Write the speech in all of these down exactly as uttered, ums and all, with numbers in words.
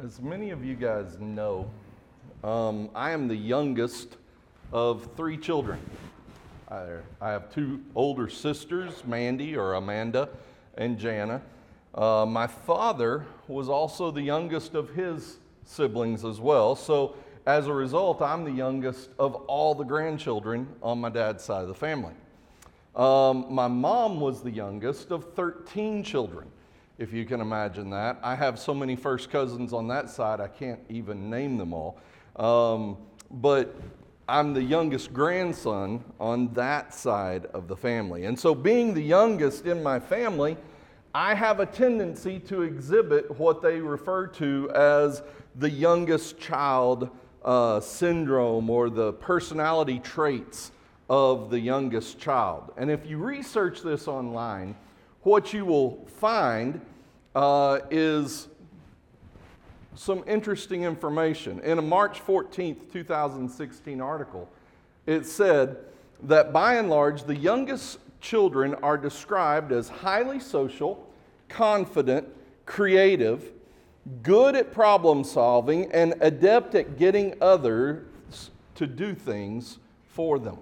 As many of you guys know, um, I am the youngest of three children. I, I have two older sisters, Mandy or Amanda and Jana. Uh, my father was also the youngest of his siblings as well. So as a result, I'm the youngest of all the grandchildren on my dad's side of the family. Um, my mom was the youngest of thirteen children, if you can imagine that. I have so many first cousins on that side, I can't even name them all. Um, but I'm the youngest grandson on that side of the family. And so being the youngest in my family, I have a tendency to exhibit what they refer to as the youngest child uh, syndrome, or the personality traits of the youngest child. And if you research this online, what you will find uh, is some interesting information. In a March fourteenth, two thousand sixteen article, it said that by and large, the youngest children are described as highly social, confident, creative, good at problem solving, and adept at getting others to do things for them.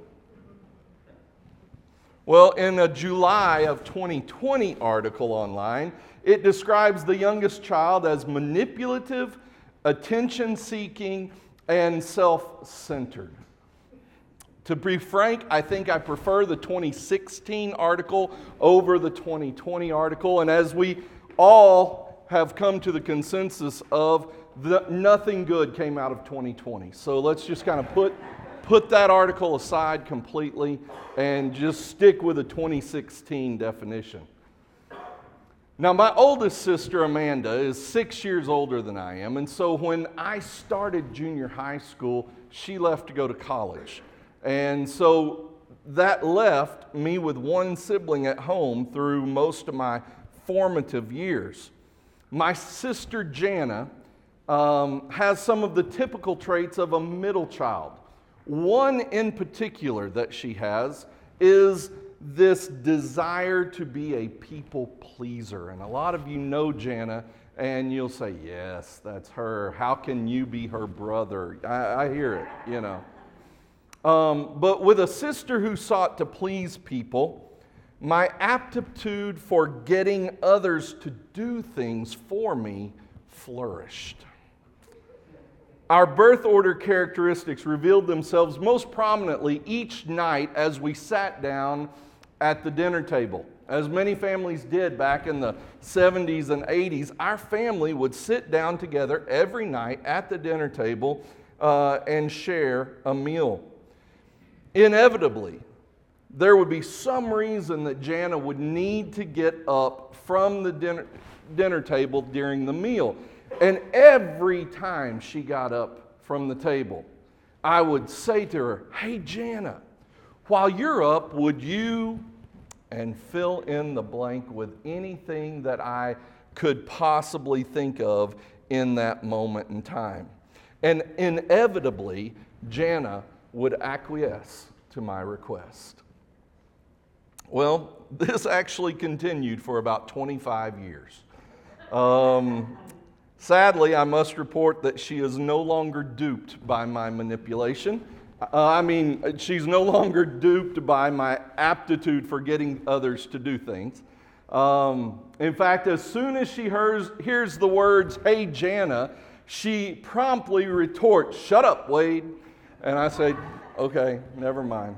Well, in a July of twenty twenty article online, it describes the youngest child as manipulative, attention-seeking, and self-centered. To be frank, I think I prefer the twenty sixteen article over the twenty twenty article, and as we all have come to the consensus of, the, nothing good came out of twenty twenty. So let's just kind of put Put that article aside completely and just stick with the twenty sixteen definition. Now, my oldest sister, Amanda, is six years older than I am, and so when I started junior high school, she left to go to college. And so that left me with one sibling at home through most of my formative years. My sister, Jana, um, has some of the typical traits of a middle child. One in particular that she has is this desire to be a people pleaser. And a lot of you know Jana, and you'll say, yes, that's her. How can you be her brother? I, I hear it, you know. Um, but with a sister who sought to please people, my aptitude for getting others to do things for me flourished. Our birth order characteristics revealed themselves most prominently each night as we sat down at the dinner table. As many families did back in the seventies and eighties, our family would sit down together every night at the dinner table uh, and share a meal. Inevitably, there would be some reason that Jana would need to get up from the dinner, dinner table during the meal. And every time she got up from the table, I would say to her, hey, Jana, while you're up, would you, and fill in the blank with anything that I could possibly think of in that moment in time. And inevitably, Jana would acquiesce to my request. Well, this actually continued for about twenty-five years. Um... Sadly, I must report that she is no longer duped by my manipulation. Uh, I mean, she's no longer duped by my aptitude for getting others to do things. Um, in fact, as soon as she hears, hears the words, hey, Jana, she promptly retorts, shut up, Wade. And I say, okay, never mind.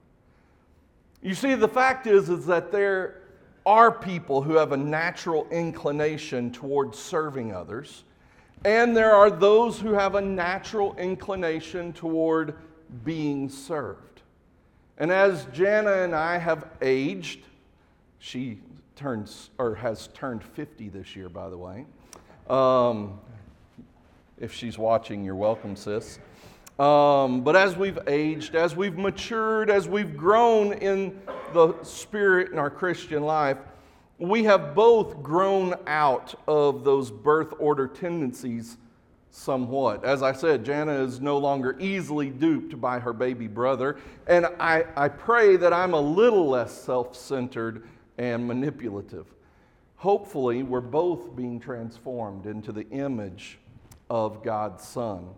You see, the fact is, is that there are people who have a natural inclination towards serving others, and there are those who have a natural inclination toward being served. And as Jana and I have aged, she turns or has turned fifty this year, by the way. Um, if she's watching, you're welcome, sis. Um, but as we've aged, as we've matured, as we've grown in the Spirit in our Christian life, we have both grown out of those birth order tendencies somewhat. As I said, Jana is no longer easily duped by her baby brother, and I, I pray that I'm a little less self-centered and manipulative. Hopefully, we're both being transformed into the image of God's Son.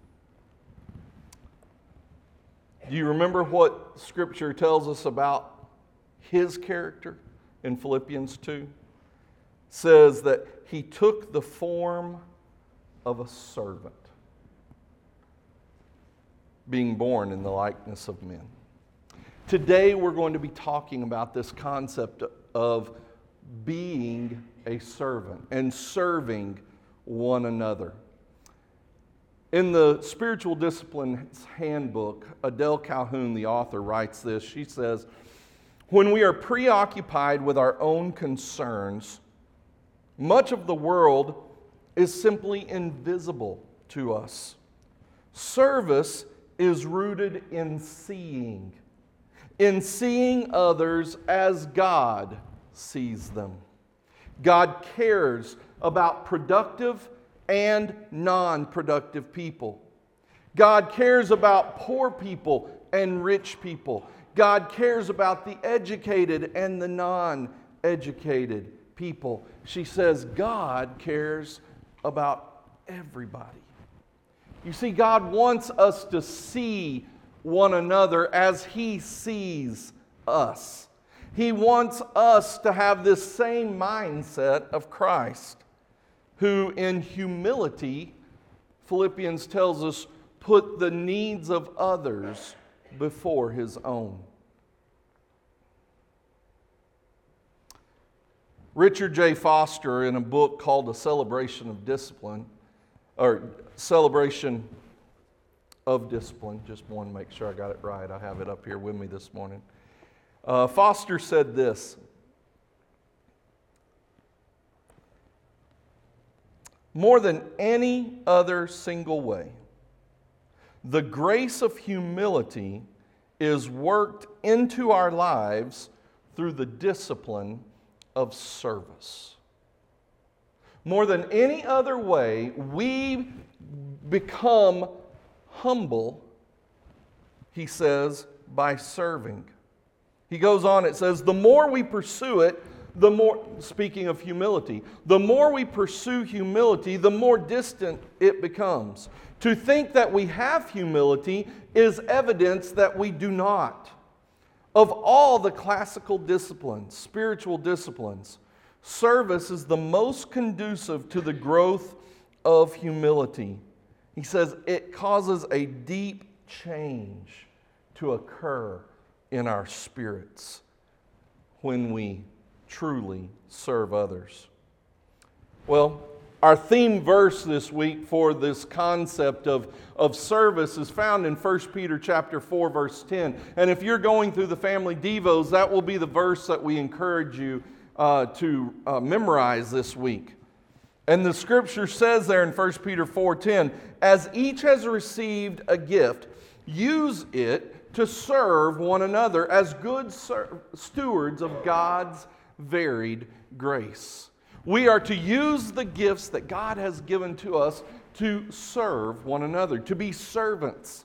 Do you remember what Scripture tells us about His character in Philippians two? It says that He took the form of a servant, being born in the likeness of men. Today we're going to be talking about this concept of being a servant and serving one another. In the Spiritual Disciplines Handbook, Adele Calhoun, the author, writes this. She says, "When we are preoccupied with our own concerns, much of the world is simply invisible to us. Service is rooted in seeing, in seeing others as God sees them. God cares about productive and non-productive people. God cares about poor people and rich people. God cares about the educated and the non-educated people." She says God cares about everybody. You see, God wants us to see one another as He sees us. He wants us to have this same mindset of Christ, who in humility, Philippians tells us, put the needs of others before His own. Richard J. Foster, in a book called A Celebration of Discipline, or Celebration of Discipline, just want to make sure I got it right. I have it up here with me this morning. Uh, Foster said this: "More than any other single way, the grace of humility is worked into our lives through the discipline of service. More than any other way, we become humble," he says, "by serving." He goes on, it says, "The more we pursue it, the more," speaking of humility, "the more we pursue humility, the more distant it becomes. To think that we have humility is evidence that we do not. Of all the classical disciplines, spiritual disciplines, service is the most conducive to the growth of humility." He says it causes a deep change to occur in our spirits when we truly serve others. Well, our theme verse this week for this concept of, of service is found in First Peter chapter four, verse ten. And if you're going through the family devos, that will be the verse that we encourage you uh, to uh, memorize this week. And the Scripture says there in First Peter four ten, "As each has received a gift, use it to serve one another as good ser- stewards of God's varied grace." We are to use the gifts that God has given to us to serve one another, to be servants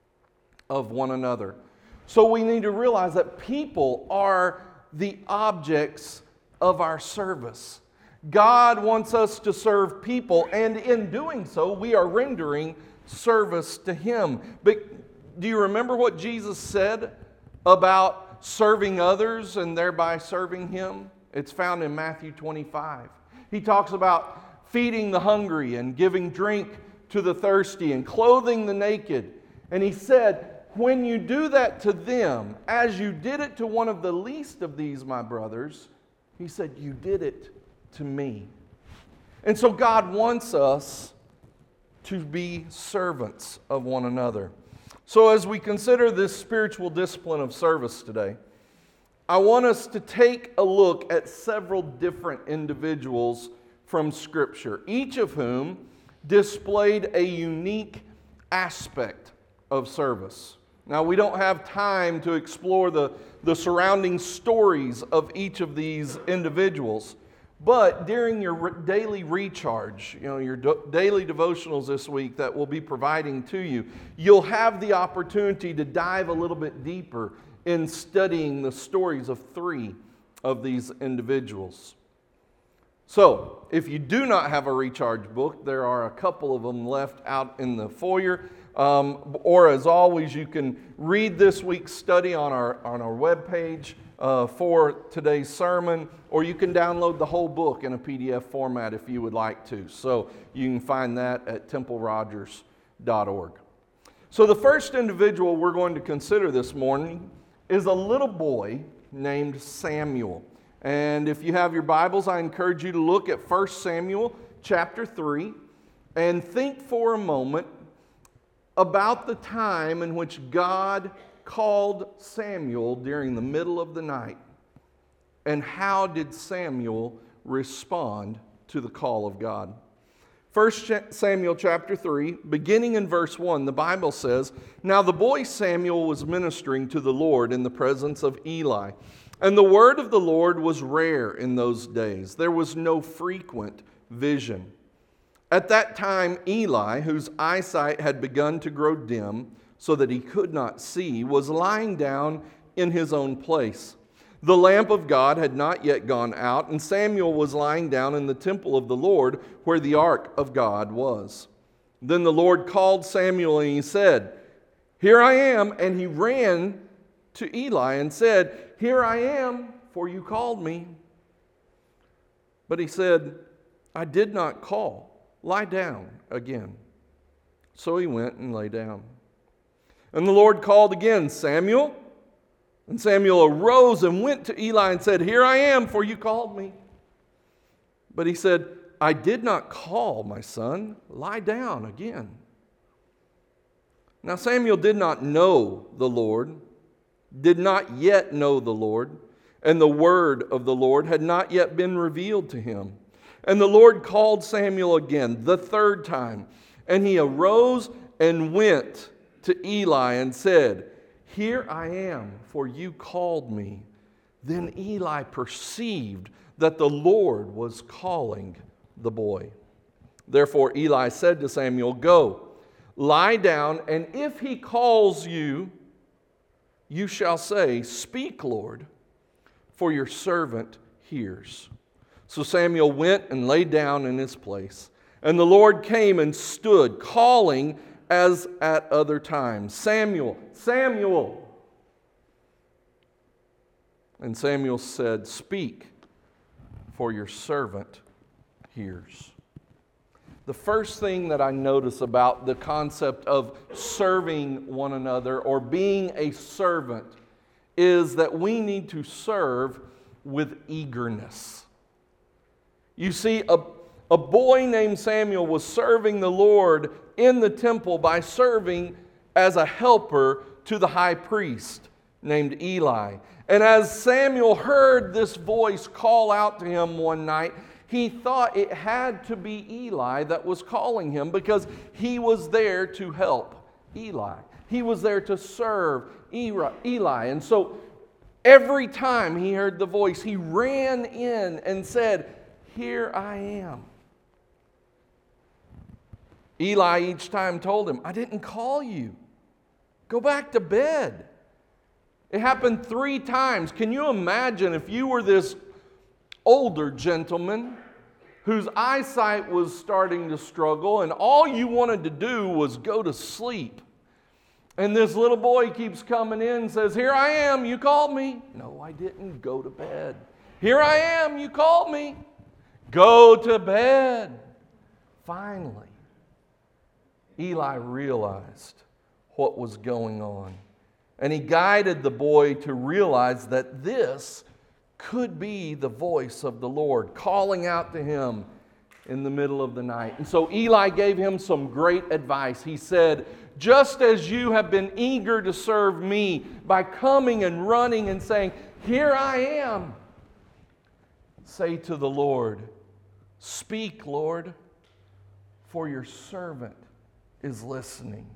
of one another. So we need to realize that people are the objects of our service. God wants us to serve people, and in doing so, we are rendering service to Him. But do you remember what Jesus said about serving others and thereby serving Him? It's found in Matthew twenty-five. He talks about feeding the hungry and giving drink to the thirsty and clothing the naked. And He said, "When you do that to them, as you did it to one of the least of these, my brothers," He said, "you did it to me." And so God wants us to be servants of one another. So as we consider this spiritual discipline of service today, I want us to take a look at several different individuals from Scripture, each of whom displayed a unique aspect of service. Now, we don't have time to explore the, the surrounding stories of each of these individuals, but during your re- daily recharge, you know, your do- daily devotionals this week that we'll be providing to you, you'll have the opportunity to dive a little bit deeper in studying the stories of three of these individuals. So, if you do not have a recharge book, there are a couple of them left out in the foyer. Um, or as always, you can read this week's study on our on our webpage uh, for today's sermon, or you can download the whole book in a P D F format if you would like to. So you can find that at temple rogers dot org. So the first individual we're going to consider this morning is a little boy named Samuel. And if you have your Bibles, I encourage you to look at First Samuel chapter three and think for a moment about the time in which God called Samuel during the middle of the night. And how did Samuel respond to the call of God? First Samuel chapter three, beginning in verse one, the Bible says, "Now the boy Samuel was ministering to the Lord in the presence of Eli. And the word of the Lord was rare in those days. There was no frequent vision. At that time, Eli, whose eyesight had begun to grow dim so that he could not see, was lying down in his own place. The lamp of God had not yet gone out, and Samuel was lying down in the temple of the Lord where the ark of God was. Then the Lord called Samuel, and he said, 'Here I am.' And he ran to Eli and said, 'Here I am, for you called me.' But he said, 'I did not call. Lie down again.' So he went and lay down. And the Lord called again, 'Samuel.' And Samuel arose and went to Eli and said, 'Here I am, for you called me.' But he said, 'I did not call, my son. Lie down again.' Now Samuel did not know the Lord, did not yet know the Lord, and the word of the Lord had not yet been revealed to him. And the Lord called Samuel again, the third time. And he arose and went to Eli and said, 'Here I am, for you called me.' Then Eli perceived that the Lord was calling the boy. Therefore Eli said to Samuel, 'Go, lie down, and if he calls you, you shall say, "Speak, Lord, for your servant hears." So Samuel went and lay down in his place. And the Lord came and stood, calling as at other times, 'Samuel, Samuel.' And Samuel said, 'Speak, for your servant hears.'" The first thing that I notice about the concept of serving one another or being a servant is that we need to serve with eagerness. You see, a, a boy named Samuel was serving the Lord in the temple by serving as a helper to the high priest named Eli. And as Samuel heard this voice call out to him one night, he thought it had to be Eli that was calling him because he was there to help Eli. He was there to serve Eli. And so every time he heard the voice, he ran in and said, "Here I am." Eli each time told him, "I didn't call you. Go back to bed." It happened three times. Can you imagine if you were this older gentleman whose eyesight was starting to struggle and all you wanted to do was go to sleep? And this little boy keeps coming in and says, "Here I am, you called me." "No, I didn't. Go to bed." "Here I am, you called me." "Go to bed." Finally, Eli realized what was going on. And he guided the boy to realize that this could be the voice of the Lord calling out to him in the middle of the night. And so Eli gave him some great advice. He said, "Just as you have been eager to serve me by coming and running and saying, 'Here I am,' say to the Lord, 'Speak, Lord, for your servant is listening.'"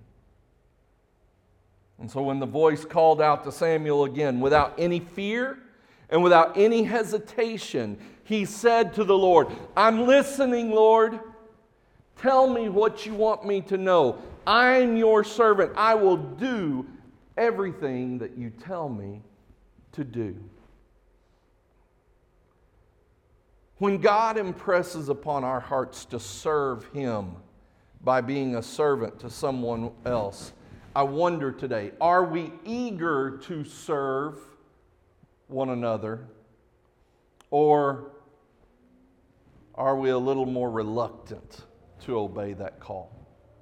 And so when the voice called out to Samuel again, without any fear and without any hesitation, he said to the Lord, "I'm listening, Lord. Tell me what you want me to know. I'm your servant. I will do everything that you tell me to do." When God impresses upon our hearts to serve Him by being a servant to someone else, I wonder today, are we eager to serve one another, or are we a little more reluctant to obey that call?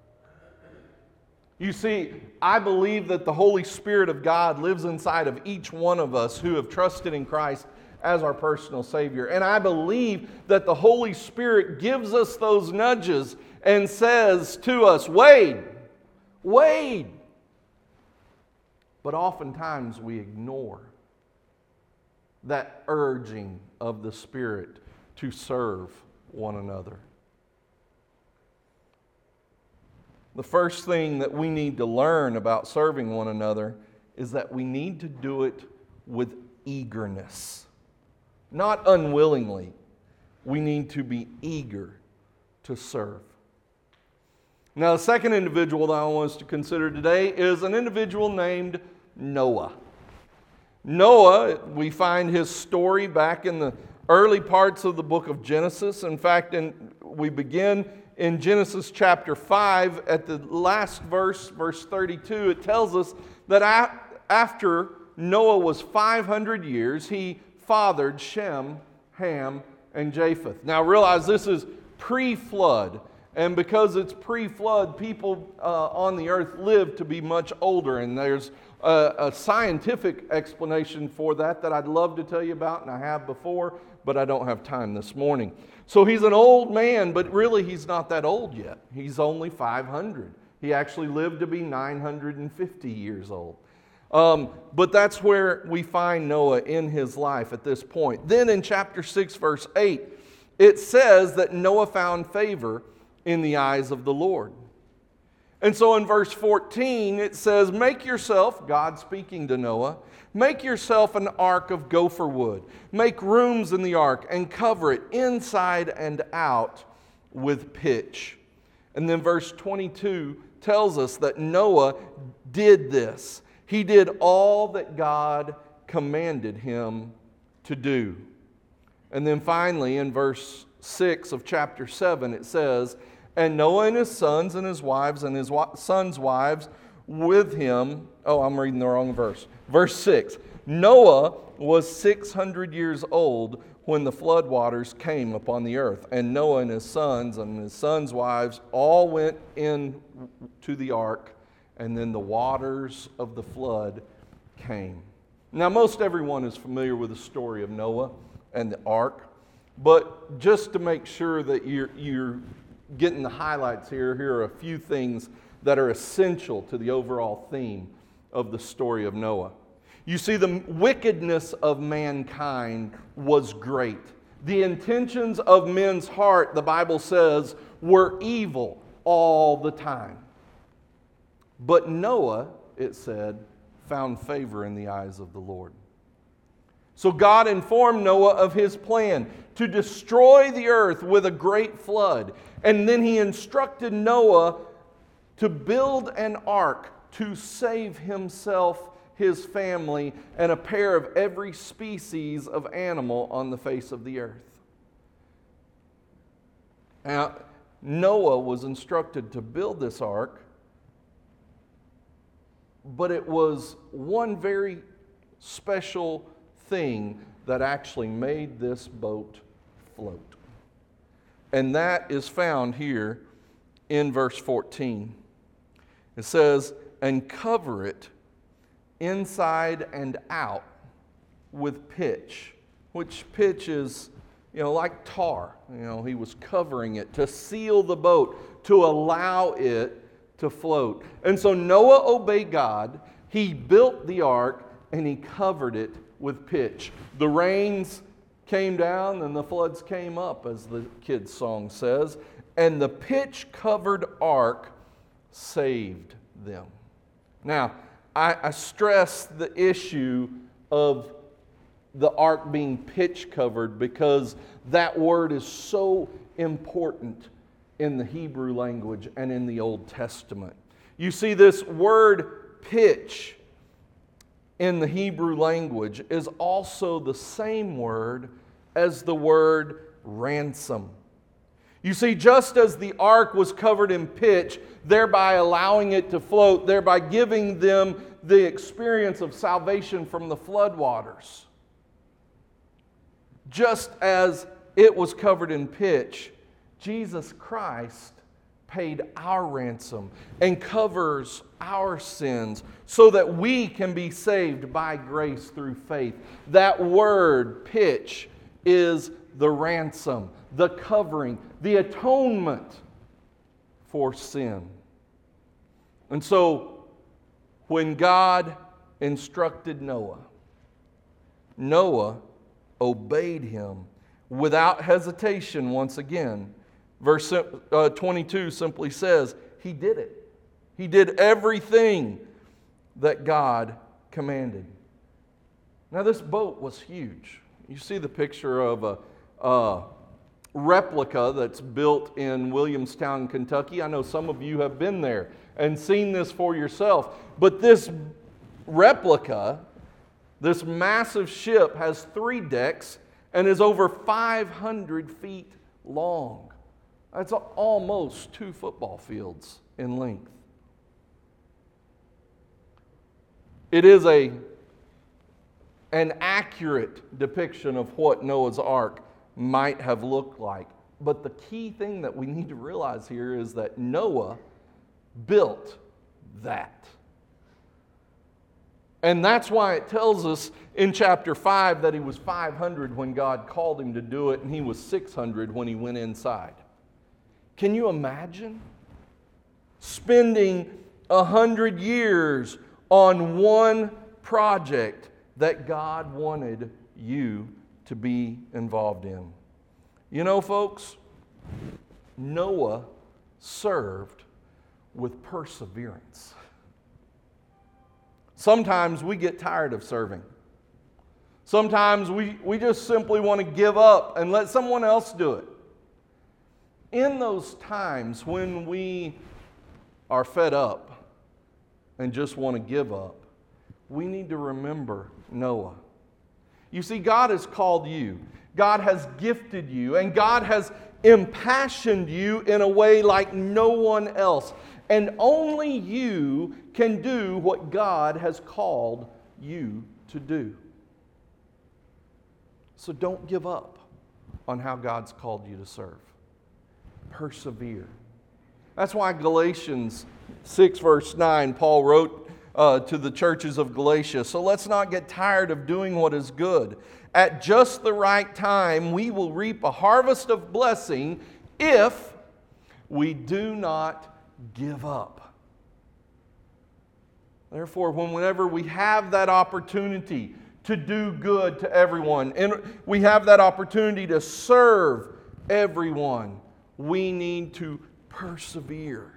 You see, I believe that the Holy Spirit of God lives inside of each one of us who have trusted in Christ as our personal Savior. And I believe that the Holy Spirit gives us those nudges and says to us, Wade, Wade. But oftentimes we ignore that urging of the Spirit to serve one another. The first thing that we need to learn about serving one another is that we need to do it with eagerness. Not unwillingly. We need to be eager to serve. Now, the second individual that I want us to consider today is an individual named Noah. Noah, we find his story back in the early parts of the book of Genesis. In fact, in, we begin in Genesis chapter five at the last verse, verse thirty-two. It tells us that after Noah was five hundred years, he fathered Shem, Ham, and Japheth. Now realize this is pre-flood, and because it's pre-flood, people uh, on the earth live to be much older, and there's a, a scientific explanation for that that I'd love to tell you about, and I have before, but I don't have time this morning. So he's an old man, but really he's not that old yet. He's only five hundred. He actually lived to be nine hundred fifty years old. Um, but that's where we find Noah in his life at this point. Then in chapter six, verse eight, it says that Noah found favor in the eyes of the Lord. And so in verse fourteen, it says, make yourself, God speaking to Noah, make yourself an ark of gopher wood. Make rooms in the ark and cover it inside and out with pitch. And then verse twenty-two tells us that Noah did this. He did all that God commanded him to do. And then finally, in verse six of chapter seven, it says, and Noah and his sons and his wives and his sons' wives with him. Oh, I'm reading the wrong verse. Verse six. Noah was six hundred years old when the floodwaters came upon the earth. And Noah and his sons and his sons' wives all went in to the ark, and then the waters of the flood came. Now, most everyone is familiar with the story of Noah and the ark, but just to make sure that you're, you're getting the highlights here, here are a few things that are essential to the overall theme of the story of Noah. You see, the wickedness of mankind was great. The intentions of men's heart, the Bible says, were evil all the time. But Noah, it said, found favor in the eyes of the Lord. So God informed Noah of his plan to destroy the earth with a great flood. And then he instructed Noah to build an ark to save himself, his family, and a pair of every species of animal on the face of the earth. Now, Noah was instructed to build this ark, but it was one very special thing that actually made this boat float. And that is found here in verse fourteen. It says, and cover it inside and out with pitch, which pitch is, you know, like tar. You know, he was covering it to seal the boat, to allow it to float. And so Noah obeyed God. He built the ark and he covered it with pitch. The rains came down and the floods came up, as the kids' song says, and the pitch-covered ark saved them. Now, I, I stress the issue of the ark being pitch-covered because that word is so important in the Hebrew language and in the Old Testament. You see, this word pitch in the Hebrew language is also the same word as the word ransom. You see, just as the ark was covered in pitch, thereby allowing it to float, thereby giving them the experience of salvation from the floodwaters, just as it was covered in pitch, Jesus Christ paid our ransom and covers our sins so that we can be saved by grace through faith. That word, pitch, is the ransom, the covering, the atonement for sin. And so, when God instructed Noah, Noah obeyed him without hesitation once again. Verse uh, twenty-two simply says, he did it. He did everything that God commanded. Now this boat was huge. You see the picture of a, a replica that's built in Williamstown, Kentucky. I know some of you have been there and seen this for yourself. But this replica, this massive ship, has three decks and is over five hundred feet long. That's almost two football fields in length. It is a, an accurate depiction of what Noah's Ark might have looked like. But the key thing that we need to realize here is that Noah built that. And that's why it tells us in chapter five that he was five hundred when God called him to do it, and he was six hundred when he went inside. Can you imagine spending a hundred years on one project that God wanted you to be involved in? You know, folks, Noah served with perseverance. Sometimes we get tired of serving. Sometimes we, we just simply want to give up and let someone else do it. In those times when we are fed up and just want to give up, we need to remember Noah. You see, God has called you. God has gifted you. And God has impassioned you in a way like no one else. And only you can do what God has called you to do. So don't give up on how God's called you to serve. Persevere. That's why Galatians six verse nine, Paul wrote uh, to the churches of Galatia, so let's not get tired of doing what is good. At just the right time, we will reap a harvest of blessing if we do not give up. Therefore, whenever we have that opportunity to do good to everyone, and we have that opportunity to serve everyone, we need to persevere.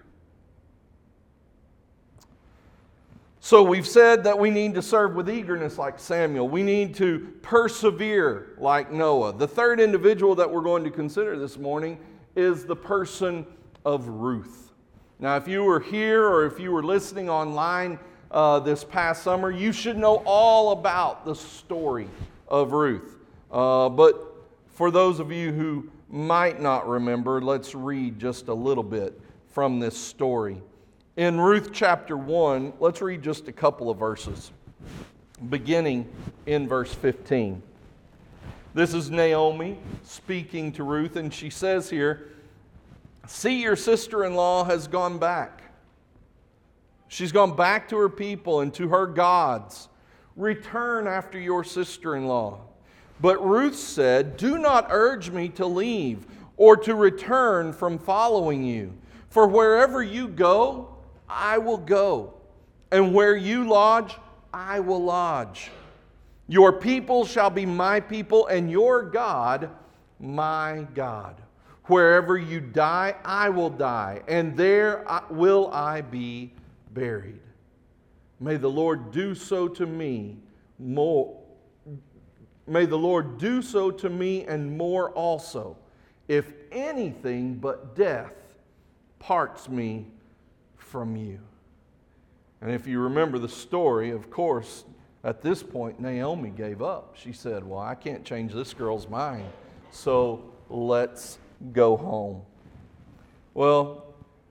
So we've said that we need to serve with eagerness like Samuel. We need to persevere like Noah. The third individual that we're going to consider this morning is the person of Ruth. Now, if you were here or if you were listening online uh, this past summer, you should know all about the story of Ruth. Uh, but for those of you who might not remember, let's read just a little bit from this story. In Ruth chapter one, let's read just a couple of verses, beginning in verse fifteen. This is Naomi speaking to Ruth, and she says here, "See, your sister-in-law has gone back. She's gone back to her people and to her gods. Return after your sister-in-law." But Ruth said, "Do not urge me to leave or to return from following you. For wherever you go, I will go. And where you lodge, I will lodge. Your people shall be my people, and your God, my God. Wherever you die, I will die, and there will I be buried. May the Lord do so to me more. May the Lord do so to me and more also, if anything but death parts me from you." And if you remember the story, of course, at this point, Naomi gave up. She said, "Well, I can't change this girl's mind, so let's go home. Well,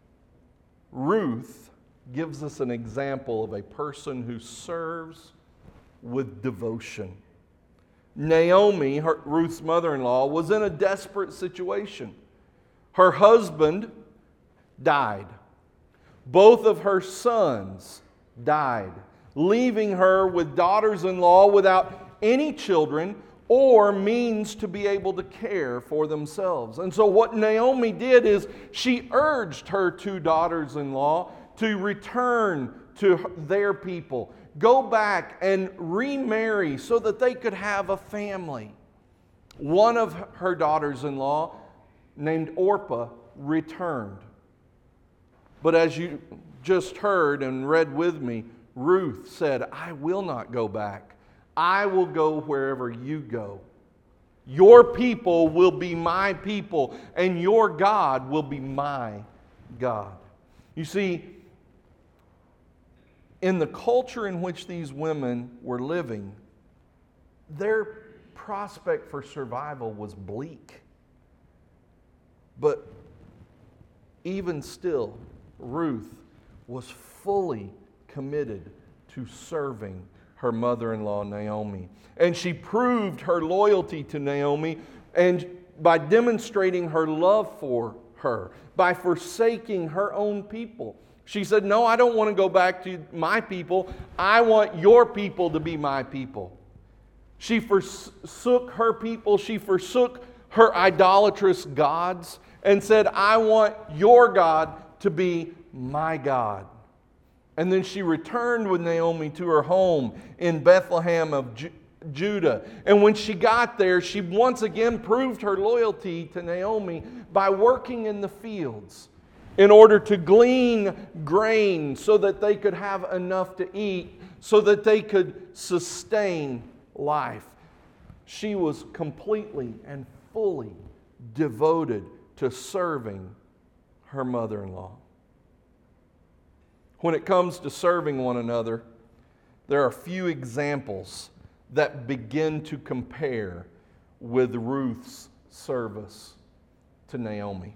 Ruth gives us an example of a person who serves with devotion. Naomi, her, Ruth's mother-in-law, was in a desperate situation. Her husband died. Both of her sons died, leaving her with daughters-in-law without any children or means to be able to care for themselves. And so what Naomi did is she urged her two daughters-in-law to return to their people, go back and remarry so that they could have a family. One of her daughters-in-law, named Orpah, returned. But as you just heard and read with me, Ruth said, I will not go back. I will go wherever you go. Your people will be my people, and your God will be my God. You see, in the culture in which these women were living, their prospect for survival was bleak. But even still, Ruth was fully committed to serving her mother-in-law Naomi. And she proved her loyalty to Naomi and by demonstrating her love for her, by forsaking her own people. She said, no, I don't want to go back to my people. I want your people to be my people. She forsook her people. She forsook her idolatrous gods and said, I want your God to be my God. And then she returned with Naomi to her home in Bethlehem of Ju- Judah. And when she got there, she once again proved her loyalty to Naomi by working in the fields in order to glean grain so that they could have enough to eat, so that they could sustain life. She was completely and fully devoted to serving her mother-in-law. When it comes to serving one another, there are few examples that begin to compare with Ruth's service to Naomi.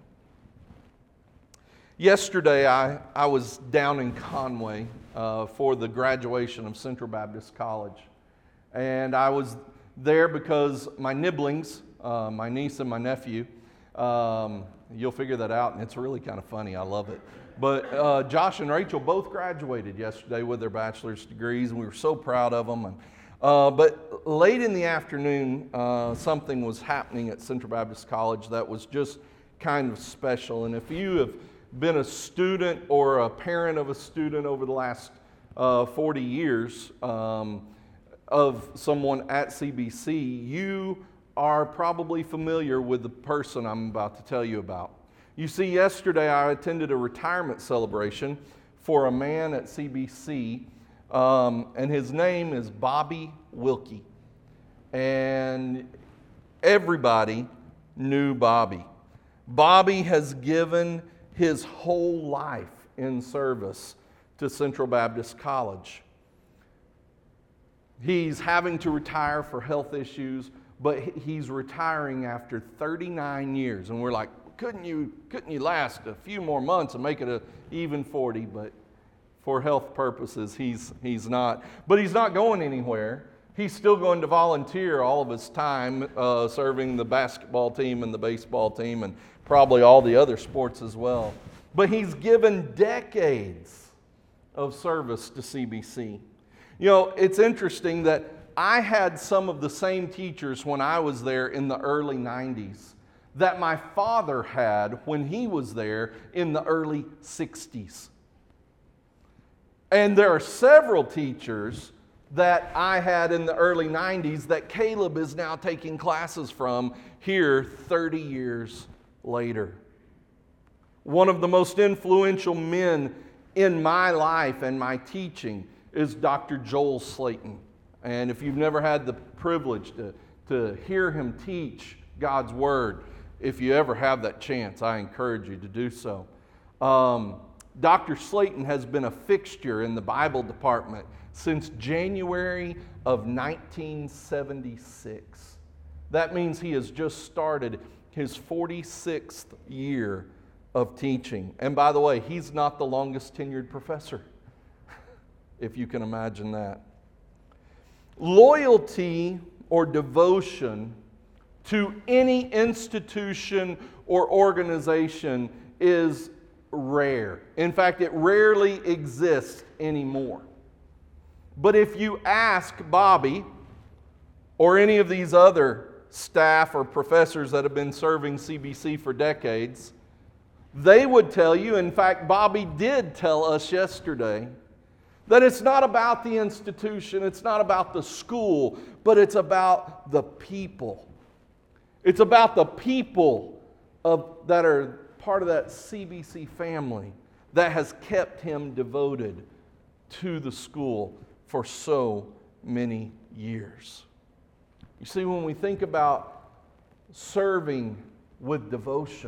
Yesterday, I, I was down in Conway uh, for the graduation of Central Baptist College. And I was there because my nibblings, uh, my niece and my nephew, um, you'll figure that out, and it's really kind of funny. I love it. But uh, Josh and Rachel both graduated yesterday with their bachelor's degrees, and we were so proud of them. And, uh, but late in the afternoon, uh, something was happening at Central Baptist College that was just kind of special. And if you have been a student or a parent of a student over the last uh, forty years um, of someone at C B C, you are probably familiar with the person I'm about to tell you about. You see, yesterday I attended a retirement celebration for a man at C B C, um, and his name is Bobby Wilkie. And everybody knew Bobby. Bobby has given his whole life in service to Central Baptist College. He's having to retire for health issues, but he's retiring after thirty-nine years. And we're like, couldn't you couldn't you last a few more months and make it a even forty? But for health purposes, he's he's not. But he's not going anywhere. He's still going to volunteer all of his time uh, serving the basketball team and the baseball team and probably all the other sports as well. But he's given decades of service to C B C. You know, it's interesting that I had some of the same teachers when I was there in the early nineties that my father had when he was there in the early sixties. And there are several teachers that I had in the early nineties that Caleb is now taking classes from here thirty years later. One of the most influential men in my life and my teaching is Doctor Joel Slayton. And if you've never had the privilege to, to hear him teach God's Word, if you ever have that chance, I encourage you to do so. Um, Doctor Slayton has been a fixture in the Bible department since January of nineteen seventy-six. That means he has just started his forty-sixth year of teaching. And by the way, he's not the longest tenured professor, if you can imagine that. Loyalty or devotion to any institution or organization is rare. In fact, it rarely exists anymore. But if you ask Bobby or any of these other staff or professors that have been serving C B C for decades, they would tell you, in fact, Bobby did tell us yesterday, that it's not about the institution, it's not about the school, but it's about the people. It's about the people of, that are part of that C B C family that has kept him devoted to the school for so many years. You see, when we think about serving with devotion,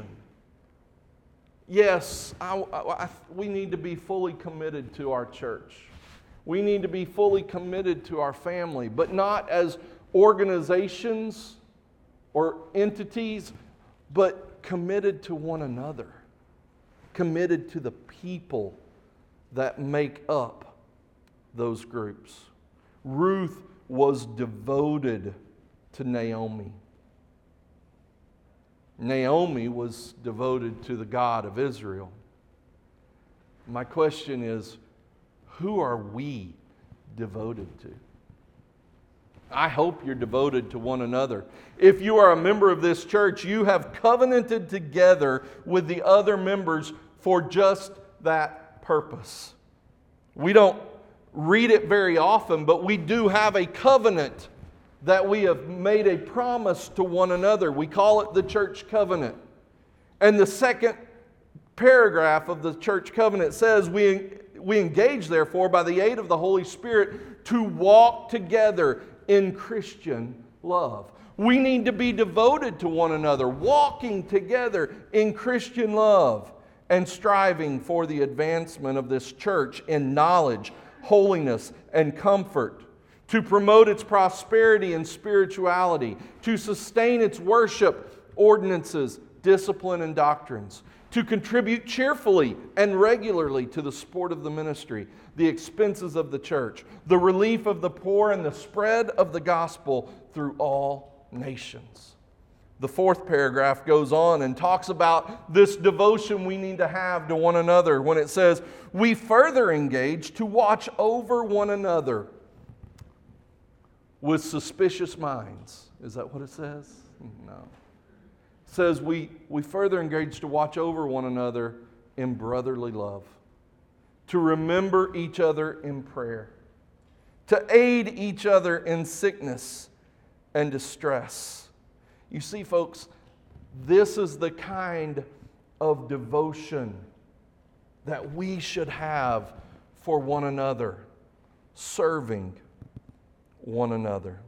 yes, I, I, we need to be fully committed to our church. We need to be fully committed to our family, but not as organizations or entities, but committed to one another, committed to the people that make up those groups. Ruth was devoted to Naomi. Naomi was devoted to the God of Israel. My question is, who are we devoted to? I hope you're devoted to one another. If you are a member of this church, you have covenanted together with the other members for just that purpose. We don't read it very often, but we do have a covenant that we have made a promise to one another. We call it the church covenant. And the second paragraph of the church covenant says, we, we engage, therefore, by the aid of the Holy Spirit, to walk together in Christian love. We need to be devoted to one another, walking together in Christian love, and striving for the advancement of this church in knowledge, holiness, and comfort, to promote its prosperity and spirituality, to sustain its worship, ordinances, discipline, and doctrines, to contribute cheerfully and regularly to the support of the ministry, the expenses of the church, the relief of the poor, and the spread of the gospel through all nations. The fourth paragraph goes on and talks about this devotion we need to have to one another when it says, we further engage to watch over one another with suspicious minds. Is that what it says? No. It says we, we further engage to watch over one another in brotherly love, to remember each other in prayer, to aid each other in sickness and distress. You see, folks, this is the kind of devotion that we should have for one another, serving one another.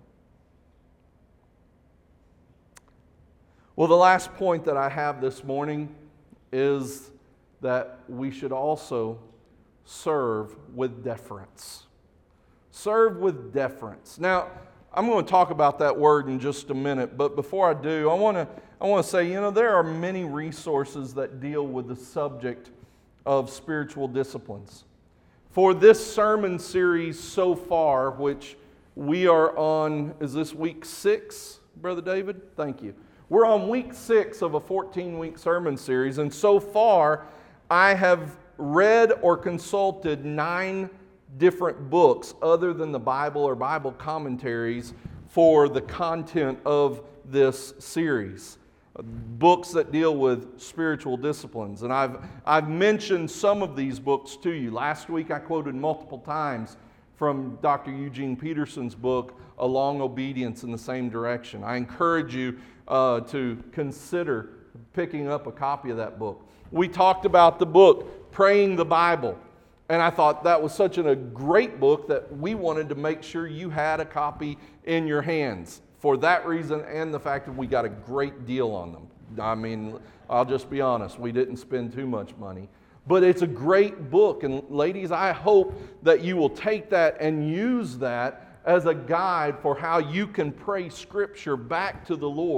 Well, the last point that I have this morning is that we should also serve with deference. Serve with deference. Now, I'm going to talk about that word in just a minute, but before I do, I want to I want to say, you know, there are many resources that deal with the subject of spiritual disciplines. For this sermon series so far, which we are on, is this week six, Brother David? Thank you. We're on week six of a fourteen-week sermon series, and so far I have read or consulted nine different books other than the Bible or Bible commentaries for the content of this series. Books that deal with spiritual disciplines. And I've, I've mentioned some of these books to you. Last week I quoted multiple times from Doctor Eugene Peterson's book, A Long Obedience in the Same Direction. I encourage you uh, to consider picking up a copy of that book. We talked about the book, Praying the Bible. And I thought that was such a great book that we wanted to make sure you had a copy in your hands. For that reason and the fact that we got a great deal on them. I mean, I'll just be honest, we didn't spend too much money. But it's a great book. And ladies, I hope that you will take that and use that as a guide for how you can pray Scripture back to the Lord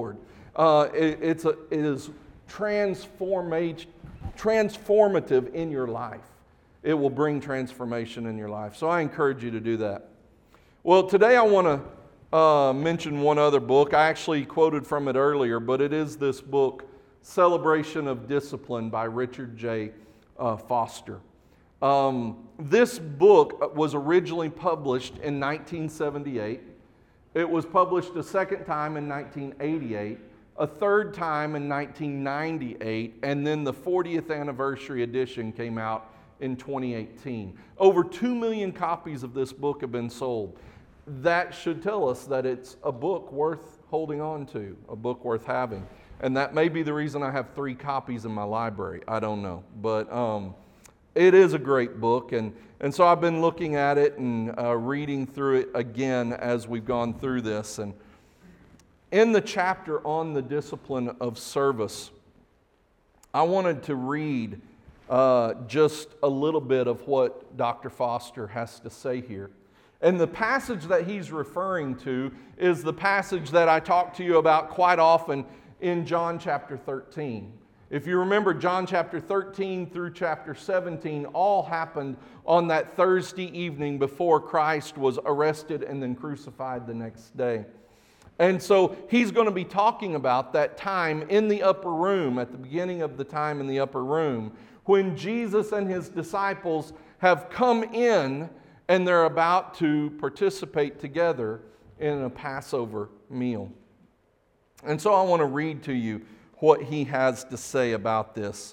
Uh, it, it's a, it is transformate, transformative in your life. It will bring transformation in your life. So I encourage you to do that. Well, today I want to uh, mention one other book. I actually quoted from it earlier, but it is this book, Celebration of Discipline by Richard J. Uh, Foster. Um, this book was originally published in nineteen seventy-eight. It was published a second time in nineteen eighty-eight, a third time in nineteen ninety-eight, and then the fortieth anniversary edition came out in twenty eighteen. Over two million copies of this book have been sold. That should tell us that it's a book worth holding on to, a book worth having. And that may be the reason I have three copies in my library. I don't know. But um, it is a great book. And, and so I've been looking at it and uh, reading through it again as we've gone through this. And in the chapter on the discipline of service, I wanted to read uh, just a little bit of what Doctor Foster has to say here. And the passage that he's referring to is the passage that I talk to you about quite often in John chapter thirteen. If you remember, John chapter thirteen through chapter seventeen all happened on that Thursday evening before Christ was arrested and then crucified the next day. And so he's going to be talking about that time in the upper room, at the beginning of the time in the upper room, when Jesus and his disciples have come in and they're about to participate together in a Passover meal. And so I want to read to you what he has to say about this.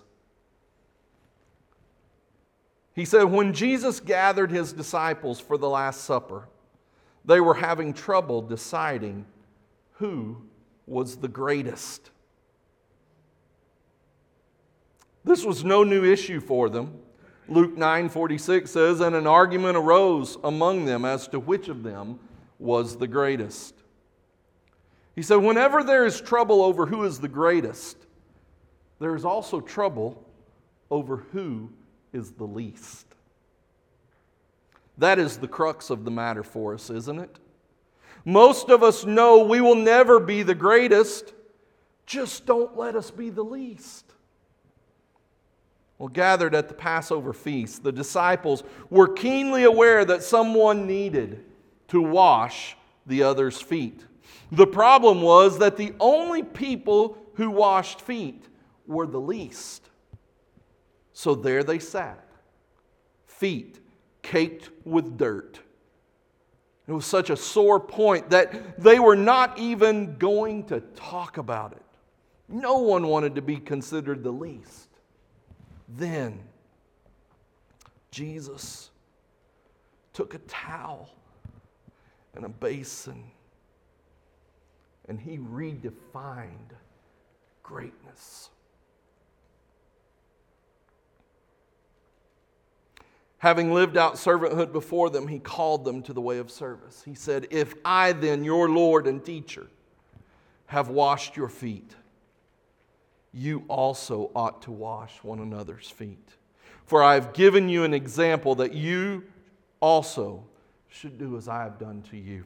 He said, when Jesus gathered his disciples for the Last Supper, they were having trouble deciding who was the greatest. This was no new issue for them. Luke nine forty-six says, and an argument arose among them as to which of them was the greatest. He said, whenever there is trouble over who is the greatest, there is also trouble over who is the least. That is the crux of the matter for us, isn't it? Most of us know we will never be the greatest. Just don't let us be the least. Well, gathered at the Passover feast, the disciples were keenly aware that someone needed to wash the other's feet. The problem was that the only people who washed feet were the least. So there they sat, feet caked with dirt. It was such a sore point that they were not even going to talk about it. No one wanted to be considered the least. Then Jesus took a towel and a basin and he redefined greatness. Having lived out servanthood before them, he called them to the way of service. He said, if I then, your Lord and teacher, have washed your feet, you also ought to wash one another's feet. For I have given you an example that you also should do as I have done to you.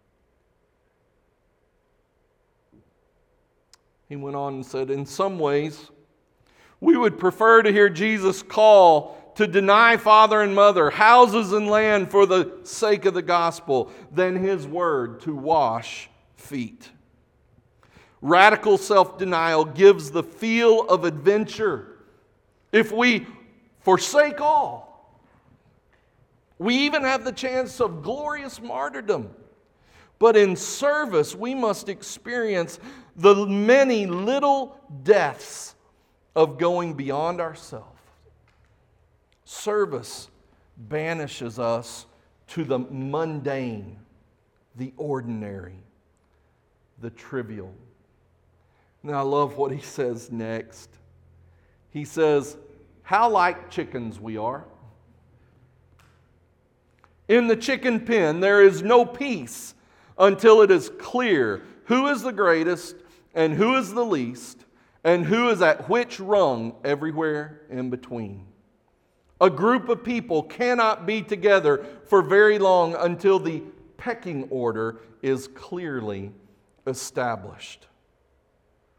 He went on and said, in some ways, we would prefer to hear Jesus call to deny father and mother, houses and land for the sake of the gospel, than his word to wash feet. Radical self-denial gives the feel of adventure. If we forsake all, we even have the chance of glorious martyrdom. But in service, we must experience the many little deaths of going beyond ourselves. Service banishes us to the mundane, the ordinary, the trivial. Now I love what he says next. He says, how like chickens we are. In the chicken pen, there is no peace until it is clear who is the greatest and who is the least and who is at which rung everywhere in between. A group of people cannot be together for very long until the pecking order is clearly established.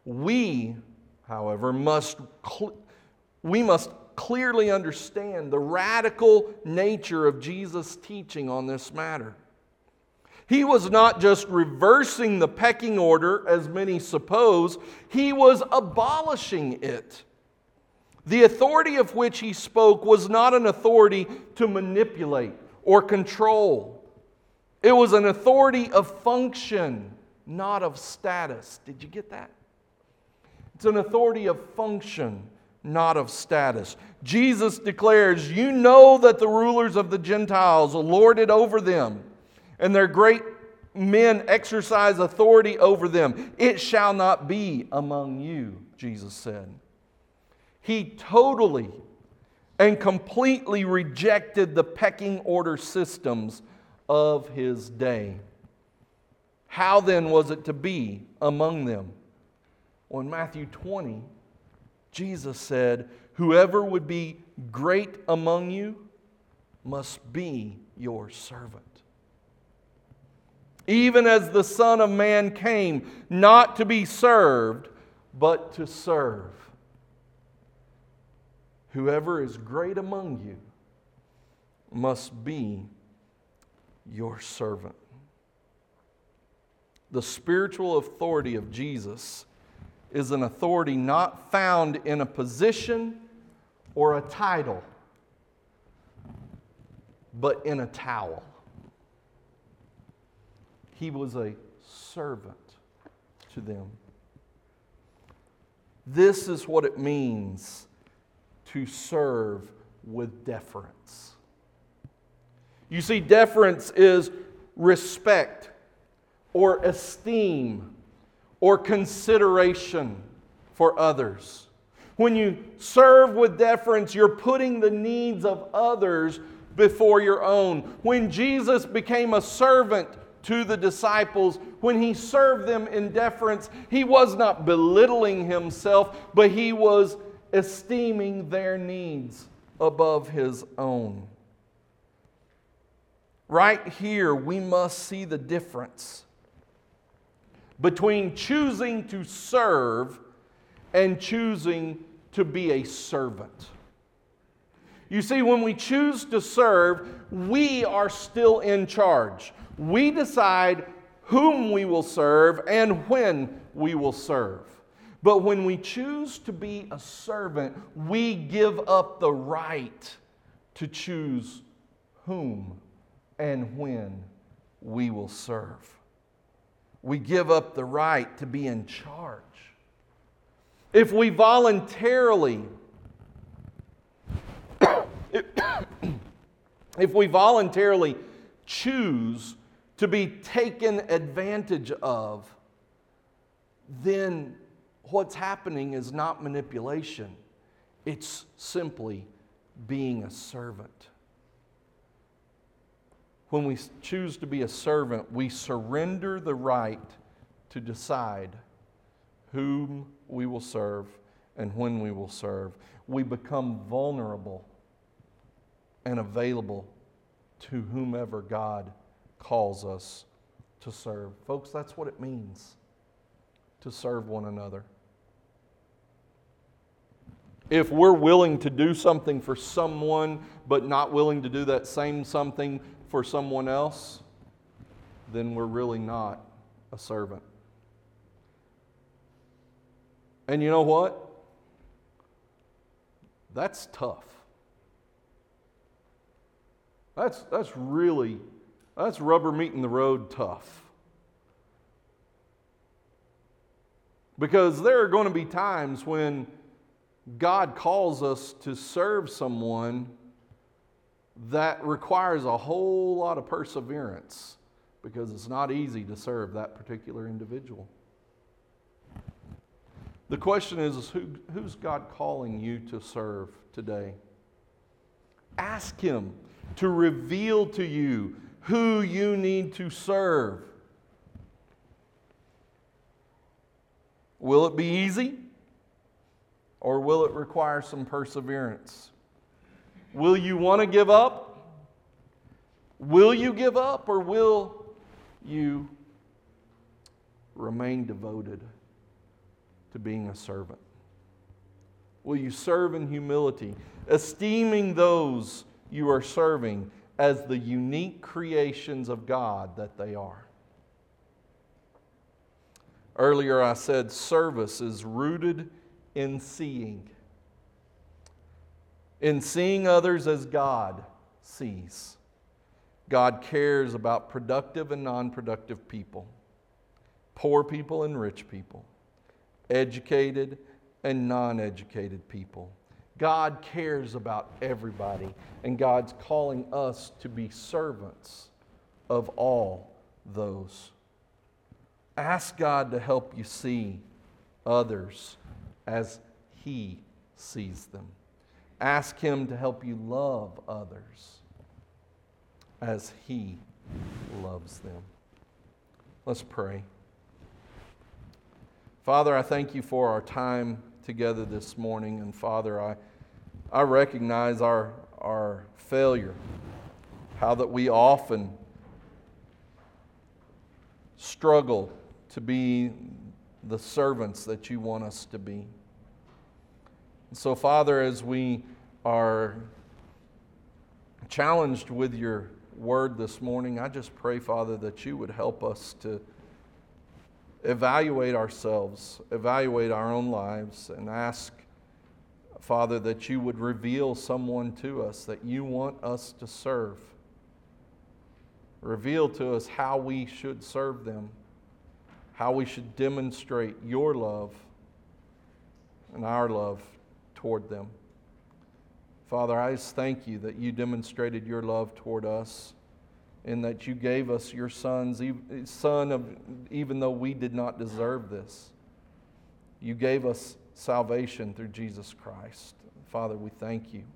We, however, must cl- we must clearly understand the radical nature of Jesus' teaching on this matter. He was not just reversing the pecking order, as many suppose, he was abolishing it. The authority of which he spoke was not an authority to manipulate or control. It was an authority of function, not of status. Did you get that? It's an authority of function, not of status. Jesus declares, "You know that the rulers of the Gentiles lord it over them, and their great men exercise authority over them. It shall not be among you," Jesus said. He totally and completely rejected the pecking order systems of his day. How then was it to be among them? Well, in Matthew twenty, Jesus said, "Whoever would be great among you must be your servant. Even as the Son of Man came, not to be served, but to serve. Whoever is great among you must be your servant." The spiritual authority of Jesus is an authority not found in a position or a title, but in a towel. He was a servant to them. This is what it means to serve with deference. You see, deference is respect or esteem or consideration for others. When you serve with deference, you're putting the needs of others before your own. When Jesus became a servant to the disciples, when he served them in deference, he was not belittling himself, but he was esteeming their needs above his own. Right here, we must see the difference between choosing to serve and choosing to be a servant. You see, when we choose to serve, we are still in charge. We decide whom we will serve and when we will serve. But when we choose to be a servant, we give up the right to choose whom and when we will serve. We give up the right to be in charge. If we voluntarily if we voluntarily choose to be taken advantage of, then what's happening is not manipulation. It's simply being a servant. When we choose to be a servant, we surrender the right to decide whom we will serve and when we will serve. We become vulnerable and available to whomever God calls us to serve. Folks, that's what it means to serve one another. If we're willing to do something for someone but not willing to do that same something for someone else, then we're really not a servant. And you know what? That's tough. That's, that's really, that's rubber meeting the road tough. Because there are going to be times when God calls us to serve someone that requires a whole lot of perseverance, because it's not easy to serve that particular individual. The question is, is who, who's God calling you to serve today? Ask Him to reveal to you who you need to serve. Will it be easy? Or will it require some perseverance? Will you want to give up? Will you give up, or will you remain devoted to being a servant? Will you serve in humility, esteeming those you are serving as the unique creations of God that they are? Earlier I said service is rooted in seeing. In seeing others as God sees. God cares about productive and non-productive people, poor people and rich people, educated and non-educated people. God cares about everybody, and God's calling us to be servants of all those. Ask God to help you see others as He sees them. Ask Him to help you love others as He loves them. Let's pray. Father, I thank you for our time together this morning. And Father, I, I recognize our, our failure, how that we often struggle to be the servants that you want us to be. And so, Father, as we are challenged with your word this morning, I just pray, Father, that you would help us to evaluate ourselves, evaluate our own lives, and ask, Father, that you would reveal someone to us that you want us to serve. Reveal to us how we should serve them, how we should demonstrate your love and our love toward them. Father, I just thank you that you demonstrated your love toward us, and that you gave us your sons, son of, even though we did not deserve this. You gave us salvation through Jesus Christ. Father, we thank you.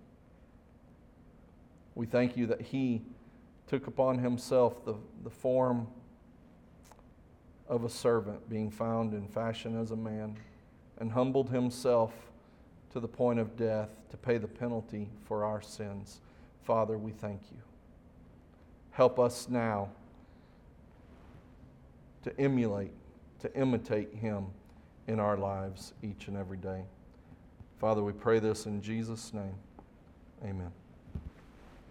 We thank you that He took upon Himself the, the form of a servant, being found in fashion as a man, and humbled Himself to the point of death to pay the penalty for our sins. Father, we thank you. Help us now to emulate, to imitate Him in our lives each and every day. Father, we pray this in Jesus' name. Amen.